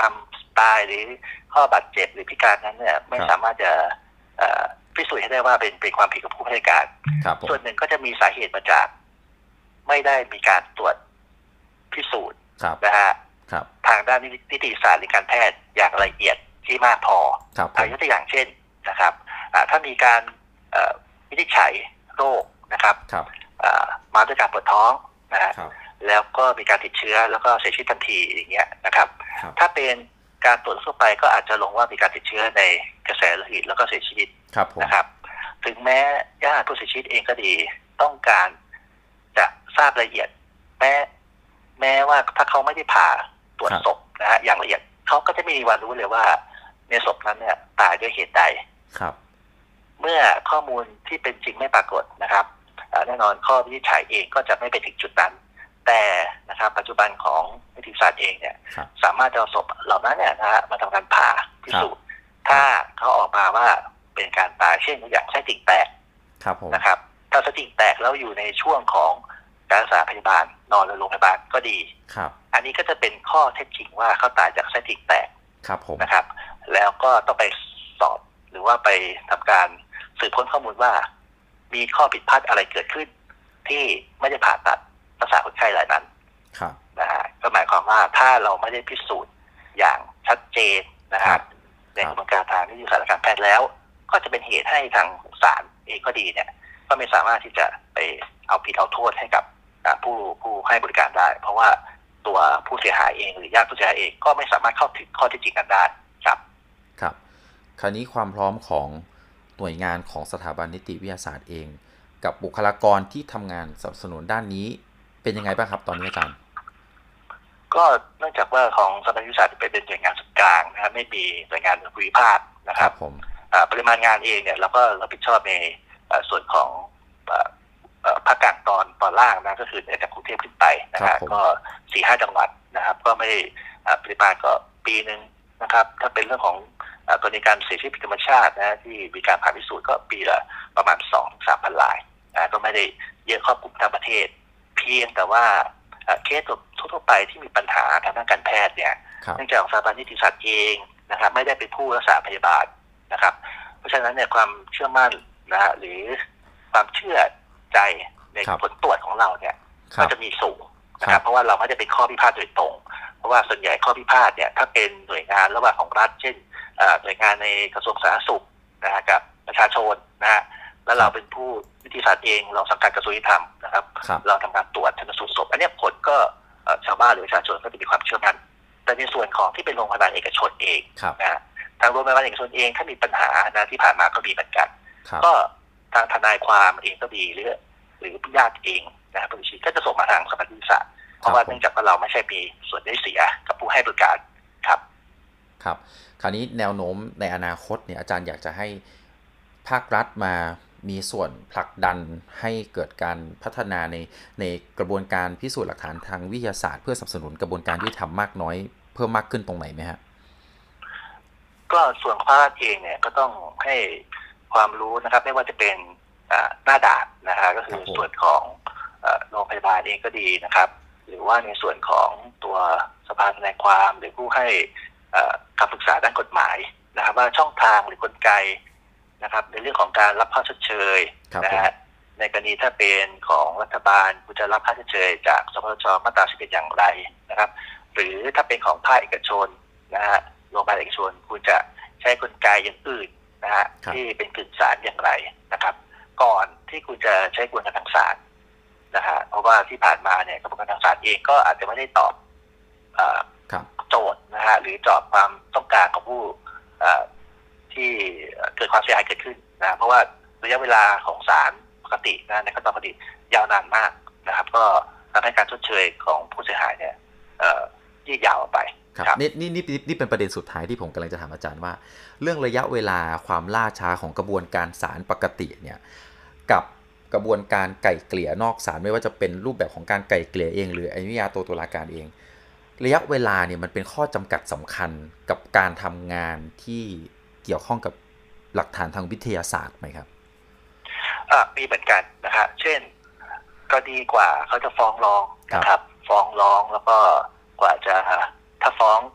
ตายหรือข้อบาดเจ็บหรือพิการนั้นเนี่ยไม่สามารถจะพิสูจน์ให้ได้ว่าเป็นเป็นความผิดของผู้ให้การส่วนหนึ่งก็จะมีสาเหตุมาจากไม่ได้มีการตรวจพิสูจน์นะฮะทางด้านนิติศาสตร์หรือการแพทย์อย่างละเอียดที่มากพออยกตัวอย่างเช่นนะครับถ้ามีการวินิจฉัยโรคนะครับมาด้วยการปวดท้องนะฮะแล้วก็มีการติดเชื้อแล้วก็เสียชีวิตทันทีอย่างเงี้ยนะครับถ้าเป็นการตรวจทั่วไปก็อาจจะลงว่ามีการติดเชื้อในกระแสโลหิตแล้วก็เสียชีวิตนะครับถึงแม้ญาติผู้เสียชีวิตเองก็ดีต้องการจะทราบรายละเอียดแม้แม้ว่าถ้าเขาไม่ได้ผ่าตรวจศพนะฮะอย่างละเอียดเขาก็จะไม่มีวันรู้เลยว่าในศพนั้นเนี่ยตายด้วยเหตุใดครับเมื่อข้อมูลที่เป็นจริงไม่ปรากฏนะครับแน่นอนข้อวินิจฉัยเองก็จะไม่ไปถึงจุดนั้นแต่นะครับปัจจุบันของนิติศาสตร์เองเนี่ยสามารถจะเอาศพเหล่านั้นเนี่ยนะฮะมาทำการผ่าพิสูจน์ถ้าเขาออกมาว่าเป็นการตายเช่นอย่างไส้ติ่งแตกนะครับถ้าไส้ติ่งแตกแล้วอยู่ในช่วงของการรักษาพยาบาลนอนในโรงพยาบาลก็ดีอันนี้ก็จะเป็นข้อเท็จจริงว่าเขาตายจากไส้ติ่งแตกนะครับแล้วก็ต้องไปสอบหรือว่าไปทำการสืบค้นข้อมูลว่ามีข้อผิดพลาดอะไรเกิดขึ้นที่ไม่ได้ผ่าตัดรักษาคนไข้รายนั้นนะฮะก็หมายความว่าถ้าเราไม่ได้พิสูจน์อย่างชัดเจนนะครับในกระบวนการทางนิติศาสตร์การแพทย์แล้วก็จะเป็นเหตุให้ทางศาลเองก็ดีเนี่ยก็ไม่สามารถที่จะไปเอาผิดเอาโทษให้กับผู้ผู้ให้บริการได้เพราะว่าตัวผู้เสียหายเองหรือญาติผู้เสียหายเองก็ไม่สามารถเข้าถึงข้อเท็จจริงกันได้ครับครับคราวนี้ความพร้อมของหน่วยงานของสถาบันนิติวิทยาศาสตร์เองกับบุคลากรที่ทำงานสนับสนุนด้านนี้เป็นยังไงบ้างครับตอนนี้อาจารย์ก็เนื่องจากว่าของสถาบันนิติวิทยาศาสตร์เป็นหน่วยงานส่วนกลางนะครับไม่มีหน่วยงานภูมิภาคนะครับผมปริมาณงานเองเนี่ยเราก็รับผิดชอบในส่วนของภาคกลางตอนตอนล่างนะก็คือในจากกรุงเทพขึ้นไปนะครับก็สี่ห้าจังหวัดนะครับก็ไม่ปริมาณก็ปีหนึ่งนะครับถ้าเป็นเรื่องของกรณีการเสียชีวิตผิดธรรมชาตินะที่มีการผ่าพิสูจน์ก็ปีละประมาณสองถึงสามพันรายนะก็ไม่ได้เยอะครอบคลุมทั้งประเทศเพียงแต่ว่าเคสทั่วไปที่มีปัญหาทางด้านการแพทย์เนี่ยเนื่องจากสถาบันนิติศาสตร์เองนะครับไม่ได้เป็นผู้รักษาพยาบาลนะครับเพราะฉะนั้นเนี่ยความเชื่อมั่นนะฮะหรือความเชื่อใจในผลตรวจของเราเนี่ยก็จะมีสูงนะครับเพราะว่าเราไม่ได้เป็นข้อพิพาทโดยตรงเพราะว่าส่วนใหญ่ข้อพิพาทเนี่ยถ้าเป็นหน่วยงานระหว่างของรัฐเช่นหน่วยงานในกระทรวงสาธารณสุขนะฮะกับประชาชนนะฮะแล้วเราเป็นผู้นิติศาสตร์เองเราสังกัดกระทรวงยุติธรรมนะครับเราทำการตรวจชันสูตรศพอันนี้ผลก็ชาวบ้านหรือประชาชนก็จะมีความเชื่อมั่นแต่ในส่วนของที่เป็นโรงพยาบาลเอกชนเองนะฮะทางโรงพยาบาลเอกชนเองถ้ามีปัญหานะที่ผ่านมาก็มีเหมือนกันก็ทางทนายความเองก็ดีหรือหรือญาติเองนะครับผู้ชี้ก็จะส่งมาทางสถาบันนิติศาสตร์เพราะว่าเนื่องจากว่าเราไม่ใช่มีส่วนได้เสียกับผู้ให้บริการครับครับคราวนี้แนวโน้มในอนาคตเนี่ยอาจารย์อยากจะให้ภาครัฐมามีส่วนผลักดันให้เกิดการพัฒนาในในกระบวนการพิสูจน์หลักฐานทางวิทยาศาสตร์เพื่อสนับสนุนกระบวนการยุติธรรมมากน้อยเพิ่มมากขึ้นตรงไหนไหมฮะก็ส่วนภาครัฐเองเนี่ยก็ต้องให้ความรู้นะครับไม่ว่าจะเป็นหน้าด่านนะฮะก็คือส่วนของโรงพยาบาลเองก็ดีนะครับหรือว่าในส่วนของตัวสภาทนายความหรือผู้ให้คำปรึกษาด้านกฎหมายนะครับว่าช่องทางหรือกลไกนะครับในเรื่องของการรับค่าชดเชยนะฮะในกรณีถ้าเป็นของรัฐบาลคุณจะรับค่าชดเชยจากสปสชมาตราสิบเอ็ดอย่างไรนะครับหรือถ้าเป็นของภาคเอกชนนะฮะโรงพยาบาลเอกชนคุณจะใช้กลไกอย่างอื่นนะฮะที่เป็นกึ่งศาลอย่างไรนะครับก่อนที่คุณจะใช้กระบวนการทางศาลนะฮะเพราะว่าที่ผ่านมาเนี่ยกระบวนการทางศาลเองก็อาจจะไม่ได้ตอบโจทย์นะฮะหรือตอบความต้องการของผู้ที่เกิดความเสียหายเกิดขึ้นนะเพราะว่าระยะเวลาของศาลปกตินะในขั้นตอนปกติยาวนานมากนะครับก็ทำให้การชดเชยของผู้เสียหายเนี่ยยืดยาวออกไปครับนี่นี่นี่นี่เป็นประเด็นสุดท้ายที่ผมกำลังจะถามอาจารย์ว่าเรื่องระยะเวลาความล่าช้าของกระบวนการศาลปกติเนี่ยกับกระบวนการไก่เกลี่ยนอกศาลไม่ว่าจะเป็นรูปแบบของการไก่เกลี่ยเองหรืออนุญาโตตุลาการเองระยะเวลาเนี่ยมันเป็นข้อจำกัดสำคัญกับการทำงานที่เกี่ยวข้องกับหลักฐานทางวิทยาศาสตร์ไหมครับอ่ามีเหมือนกันนะครับเช่นก็ดีกว่าเขาจะฟ้องร้องนะครับฟ้องร้องแล้วก็กว่าจะถ้าฟ้องอาญา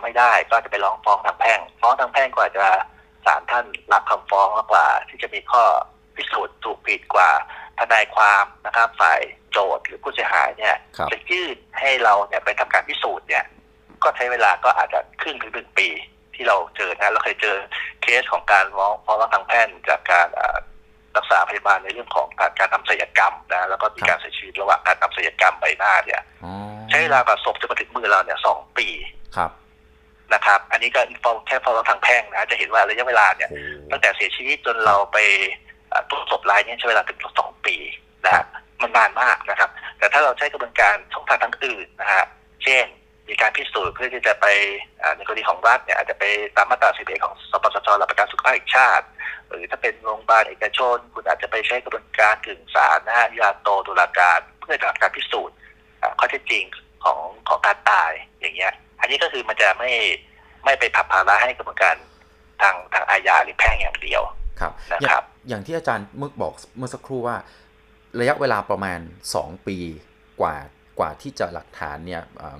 ไม่ได้ก็จะไปร้องฟ้องทางแพ่งฟ้องทางแพ่งกว่าจะศาลท่านรับคำฟ้องมากกว่าที่จะมีข้อพิสูจน์ถูกผิดกว่าทนายความนะครับฝ่ายโจทก์หรือผู้เสียหายเนี่ยจะยื่นให้เราเนี่ยไปทำการพิสูจน์เนี่ยก็ใช้เวลาก็อาจจะครึ่งถึงหนึ่งปีที่เราเจอนะเราเคยเจอเคสของการฟ้องฟ้องทางแพ่งจากการรักษาพยาบาลในเรื่องของการการทำศัลยกรรมนะแล้วก็มีการเสียชีวิตระหว่างการทำศัลยกรรมใบหน้าเนี่ยใช้เวลากับศพจนมาถึงมือเราเนี่ยสองปีนะครับอันนี้ก็ฟ้องแค่ฟ้องทางแพ่งนะจะเห็นว่าระยะเวลาเนี่ยตั้งแต่เสียชีวิตจนเราไปตรวจศพรายนี้ใช้เวลาถึงสองปีนะมันนานมากนะครับแต่ถ้าเราใช้กระบวนการช่องทางทางอื่นนะฮะเช่นมีการพิสูจน์เพื่อที่จะไปในกรณีของรัฐเนี่ยอาจจะไปตามมาตราสิบเอ็ดของสปสช.หลักประกันสุขภาพแห่งชาติหรือถ้าเป็นโรงพยาบาลเอกชนคุณอาจจะไปใช้กระบวนการกึ่งศาลนะฮะญาโตตุลาการเพื่อทำการพิสูจน์ข้อเท็จจริงของของการตายอย่างเงี้ยอันนี้ก็คือมันจะไม่ไม่ไปผับภาระให้กระบวนการทางทางอาญาหรือแพ่งอย่างเดียวครับนะครับอย่างที่อาจารย์เมื่อบอกเมื่อสักครู่ว่าระยะเวลาประมาณสองปีกว่ากว่าที่จะหลักฐานเนี่ย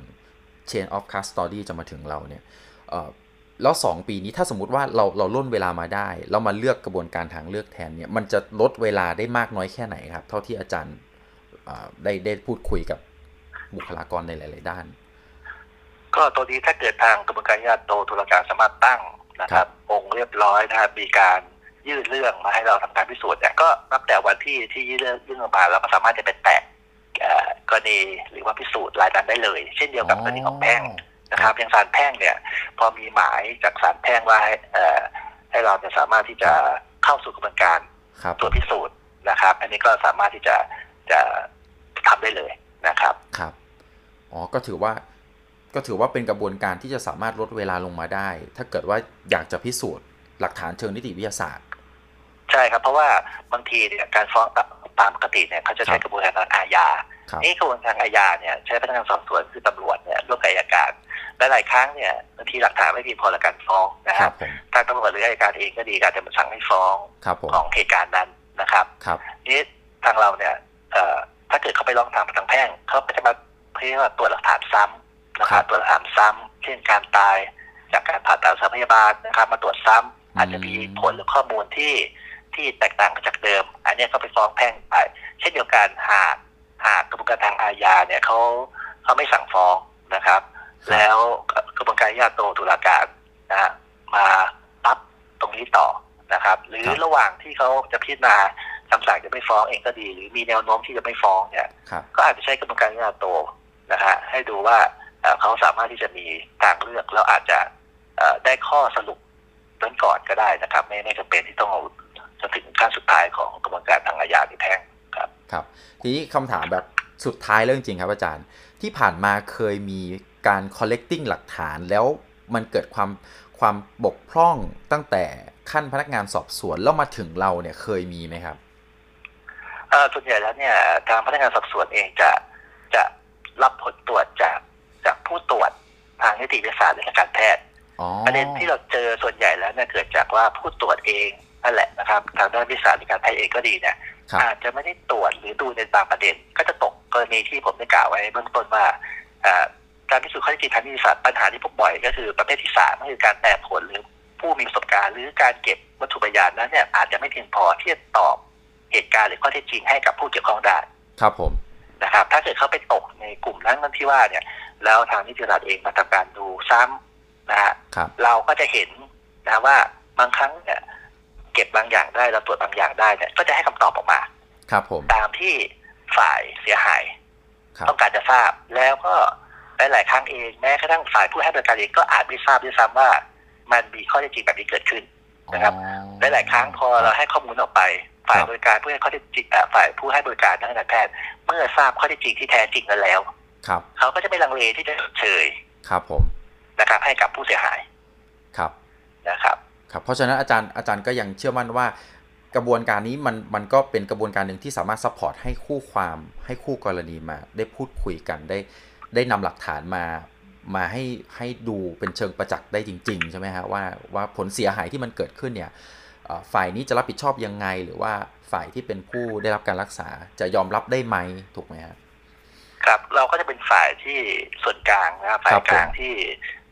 chain of custody จะมาถึงเราเนี่ยแล้วสองปีนี้ถ้าสมมุติว่าเราเราล่นเวลามาได้แล้วมาเลือกกระบวนการทางเลือกแทนเนี่ยมันจะลดเวลาได้มากน้อยแค่ไหนครับเท่าที่อาจารย์ได้ได้พูดคุยกับบุคลากรในหลายๆด้านก็ตัวนี้ถ้าเกิดทางกระบวนการญาโตตุลาการสามารถตั้งนะครับองค์เรียบร้อยนะครับมีการยื่นเรื่องมาให้เราทำการพิสูจน์เนี่ยก็นับแต่วันที่ที่ยื่นเรื่องมาแล้วก็สามารถจะเป็นแตะกรณีหรือว่าพิสูจน์รายนั้นได้เลยเช่นเดียวกับกรณีของแพ่งนะครับอย่างศาลแพ่งเนี่ยพอมีหมายจากศาลแพ่งว่าให้ให้เราจะสามารถที่จะเข้าสู่กระบวนการตรวจพิสูจน์นะครับอันนี้ก็สามารถที่จะจะทำได้เลยนะครับครับอ๋อก็ถือว่าก็ถือว่าเป็นกระบวนการที่จะสามารถลดเวลาลงมาได้ถ้าเกิดว่าอยากจะพิสูจน์หลักฐานเชิงนิติวิทยาศาสตร์ใช่ครับเพราะว่าบางทีเนี่ยการฟ้องตามปกติเนี่ยเขาจะใช้กระบวนการทางอาญานี่กระบวนการอาญาเนี่ยใช้พนักงานสอบสวนคือตำรวจเนี่ยร่วมกับอัยการและหลายครั้งเนี่ยบางทีหลักฐานไม่เพียงพอในการฟ้องนะครับทางตำรวจหรืออัยการเองก็ดีการจะมาสั่งให้ฟ้องของเหตุการณ์นั้นนะครับนี่ทางเราเนี่ยถ้าเกิดเขาไปร้องทางทางแพ่งเขาจะมาเพื่อตรวจหลักฐานซ้ำนะครับตรวจหลักฐานซ้ำเช่นการตายจากการผ่าตัดรักษาพยาบาลนะครับมาตรวจซ้ำอาจจะมีผลหรือข้อมูลที่ที่แตกต่างจากเดิมอันนี้ก็ไปฟ้องแพ่งไปเช่นเดียวกันหากหากกระบวนการทางอาญาเนี่ยเขาเขาไม่สั่งฟ้องนะครับแล้วกระบวนการญาโตตุลาการนะฮะมารับตรงนี้ต่อนะครับหรือระหว่างที่เขาจะพิจารณาคำสั่งจะไม่ฟ้องเองก็ดีหรือมีแนวโน้มที่จะไม่ฟ้องเนี่ยก็อาจจะใช้กระบวนการญาโตนะฮะให้ดูว่าเขาสามารถที่จะมีทางเลือกแล้วอาจจะได้ข้อสรุปต้นก่อนก็ได้นะครับไม่ไม่จำเป็นที่ต้องเอาจนถึงขั้นสุดท้ายของกระบวนการทางอาญาในแพ่งครับครับทีนี้คำถามแบบสุดท้ายเรื่องจริงครับอาจารย์ที่ผ่านมาเคยมีการ collecting หลักฐานแล้วมันเกิดความความบกพร่องตั้งแต่ขั้นพนักงานสอบสวนแล้วมาถึงเราเนี่ยเคยมีไหมครับเอ่อส่วนใหญ่แล้วเนี่ยทางพนักงานสอบสวนเองจะจะรับผลตรวจจากจากผู้ตรวจทางนิติวิทยาศาสตร์หรือการแพทย์ประเด็นที่เราเจอส่วนใหญ่แล้วเนี่ยเกิดจากว่าผู้ตรวจเองนั่นแหละนะครับทางด้านวิชาการแพทย์เองก็ดีเนี่ยอาจจะไม่ได้ตรวจหรือดูในบางประเด็นก็จะตกกรณีที่ผมได้กล่าวไว้เบื้องต้นว่าการพิสูจน์ข้อเท็จจริงทางนิติศาสตร์ปัญหาที่พบบ่อยก็คือประเภทที่สามก็คือการแปลผลหรือผู้มีประสบการณ์หรือการเก็บวัตถุพยานนั้นเนี่ยอาจจะไม่เพียงพอที่จะตอบเหตุการณ์หรือข้อเท็จจริงให้กับผู้เกี่ยวข้องได้ครับผมนะครับถ้าเกิดเขาไปตกในกลุ่มนั้นนั่นที่ว่าเนี่ยแล้วทางนิติศาสตร์เองมาทำการดูซ้ำนะฮะเราก็จะเห็นนะว่าบางครั้งเนี่ยเก็บบางอย่างได้แล้วตรวจบางอย่างได้เนี่ยก็จะให้คำตอบออกมาครับผมตามที่ฝ่ายเสียหายต้องการจะทราบแล้วก็หลายๆครั้งเองแม้กระทั่งฝ่ายผู้ให้บริการเองก็อาจไม่ทราบด้วยซ้ำว่ามันมีข้อเท็จจริงแบบนี้เกิดขึ้นนะครับหลายๆครั้งพอเราให้ข้อมูลออกไปฝ่ายบริการผู้ให้ข้อเท็จจริงฝ่ายผู้ให้บริการทางการแพทย์เมื่อทราบข้อเท็จจริงที่แท้จริงกันแล้วเขาก็จะไม่ลังเลที่จะเฉยครับผมนะครับให้กับผู้เสียหายครับนะครับครับเพราะฉะนั้นอาจารย์อาจารย์ก็ยังเชื่อมั่นว่ากระบวนการนี้มันมันก็เป็นกระบวนการหนึ่งที่สามารถซัพพอร์ตให้คู่ความให้คู่กรณีมาได้พูดคุยกันได้ได้นำหลักฐานมามาให้ให้ดูเป็นเชิงประจักษ์ได้จริงๆใช่ไหมฮะว่าว่าผลเสียหายที่มันเกิดขึ้นเนี่ยฝ่ายนี้จะรับผิดชอบยังไงหรือว่าฝ่ายที่เป็นผู้ได้รับการรักษาจะยอมรับได้ไหมถูกไหมครับครับเราก็จะเป็นฝ่ายที่ส่วนกลางนะครับฝ่ายกลางที่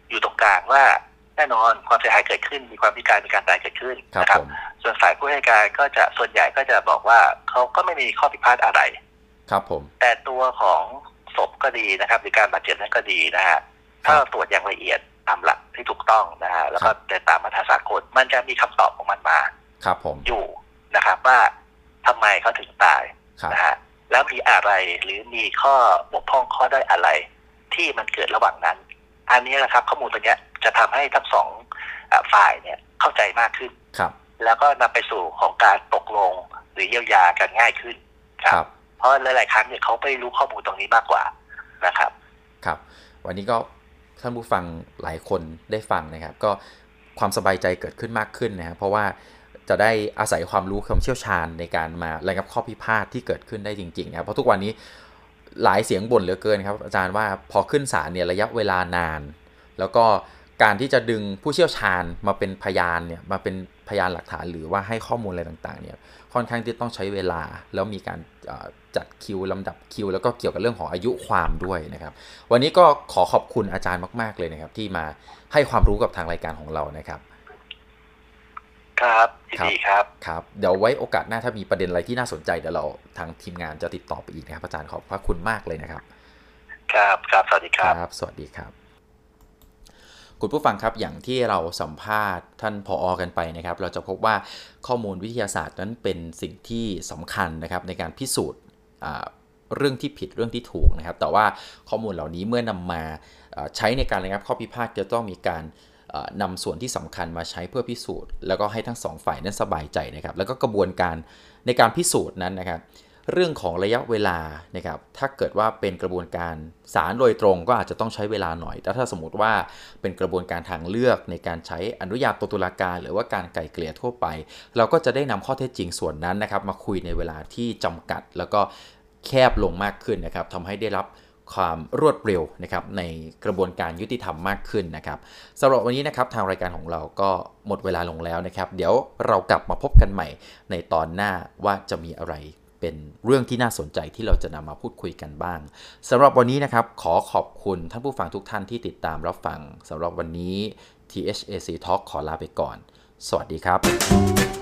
อยู่ตรงกลางว่าแน่นอนความเสียหายเกิดขึ้นมีความพิการมีการตายเกิดขึ้นนะครับส่วนฝ่ายผู้ให้การก็จะส่วนใหญ่ก็จะบอกว่าเขาก็ไม่มีข้อผิดพลาดอะไรครับผมแต่ตัวของศพก็ดีนะครับหรือการบาดเจ็บนั้นก็ดีนะฮะถ้าตรวจอย่างละเอียดตามหลักที่ถูกต้องนะฮะแล้วก็ตามมาตรฐานสากลมันจะมีคำตอบของมันมาครับผมอยู่นะครับว่าทำไมเขาถึงตายนะฮะแล้วมีอะไรหรือมีข้อบกพร่องข้อด้อยอะไรที่มันเกิดระหว่างนั้นอันนี้นะครับข้อมูลตัวนี้จะทำให้ทั้งสองฝ่ายเนี่ยเข้าใจมากขึ้นครับแล้วก็นำไปสู่ของการตกลงหรือเยียวยากันง่ายขึ้นครับเพราะหลายๆครั้งเนี่ยเขาไม่รู้ข้อมูลตรงนี้มากกว่านะครับครับวันนี้ก็ท่านผู้ฟังหลายคนได้ฟังนะครับก็ความสบายใจเกิดขึ้นมากขึ้นนะครับเพราะว่าจะได้อาศัยความรู้ความเชี่ยวชาญในการมาระงับข้อพิพาทที่เกิดขึ้นได้จริงๆนะครับเพราะทุกวันนี้หลายเสียงบ่นเหลือเกินครับอาจารย์ว่าพอขึ้นศาลเนี่ยระยะเวลานานแล้วก็การที่จะดึงผู้เชี่ยวชาญมาเป็นพยานเนี่ยมาเป็นพยานหลักฐานหรือว่าให้ข้อมูลอะไรต่างๆเนี่ยค่อนข้างที่ต้องใช้เวลาแล้วมีการจัดคิวลำดับคิวแล้วก็เกี่ยวกับเรื่องของอายุความด้วยนะครับวันนี้ก็ขอขอบคุณอาจารย์มากๆเลยนะครับที่มาให้ความรู้กับทางรายการของเรานะครับครับดีครับครับเดี๋ยวไว้โอกาสหน้าถ้ามีประเด็นอะไรที่น่าสนใจเดี๋ยวเราทางทีมงานจะติดต่อไปอีกนะครับอาจารย์ขอบพระคุณมากเลยนะครับครับครับสวัสดีครับครับสวัสดีครับคุณผู้ฟังครับอย่างที่เราสัมภาษณ์ท่านผอ.กันไปนะครับเราจะพบว่าข้อมูลวิทยาศาสตร์นั้นเป็นสิ่งที่สำคัญนะครับในการพิสูจน์เรื่องที่ผิดเรื่องที่ถูกนะครับแต่ว่าข้อมูลเหล่านี้เมื่อนำมาใช้ในการระงับข้อพิพาทจะต้องมีการนำส่วนที่สำคัญมาใช้เพื่อพิสูจน์แล้วก็ให้ทั้งสองฝ่ายนั้นสบายใจนะครับแล้วก็กระบวนการในการพิสูจน์นั้นนะครับเรื่องของระยะเวลานะครับถ้าเกิดว่าเป็นกระบวนการศาลโดยตรงก็อาจจะต้องใช้เวลาหน่อยแต่ถ้าสมมติว่าเป็นกระบวนการทางเลือกในการใช้อนุญาโตตุลาการหรือว่าการไกล่เกลี่ยทั่วไปเราก็จะได้นำข้อเท็จจริงส่วนนั้นนะครับมาคุยในเวลาที่จำกัดแล้วก็แคบลงมากขึ้นนะครับทำให้ได้รับความรวดเร็วนะครับในกระบวนการยุติธรรมมากขึ้นนะครับสำหรับวันนี้นะครับทางรายการของเราก็หมดเวลาลงแล้วนะครับเดี๋ยวเรากลับมาพบกันใหม่ในตอนหน้าว่าจะมีอะไรเป็นเรื่องที่น่าสนใจที่เราจะนำมาพูดคุยกันบ้างสำหรับวันนี้นะครับขอขอบคุณท่านผู้ฟังทุกท่านที่ติดตามรับฟังสำหรับวันนี้ ที เอช เอ ซี Talk ขอลาไปก่อนสวัสดีครับ